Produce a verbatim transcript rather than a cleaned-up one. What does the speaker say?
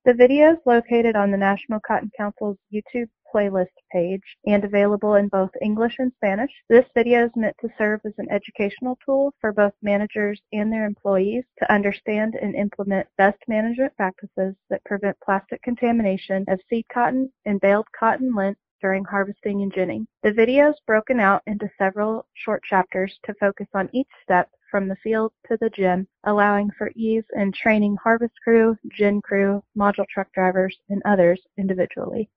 The video is located on the National Cotton Council's YouTube playlist page and available in both English and Spanish. This video is meant to serve as an educational tool for both managers and their employees to understand and implement best management practices that prevent plastic contamination of seed cotton and baled cotton lint during harvesting and ginning. The video is broken out into several short chapters to focus on each step from the field to the gin, allowing for ease in training harvest crew, gin crew, module truck drivers, and others individually.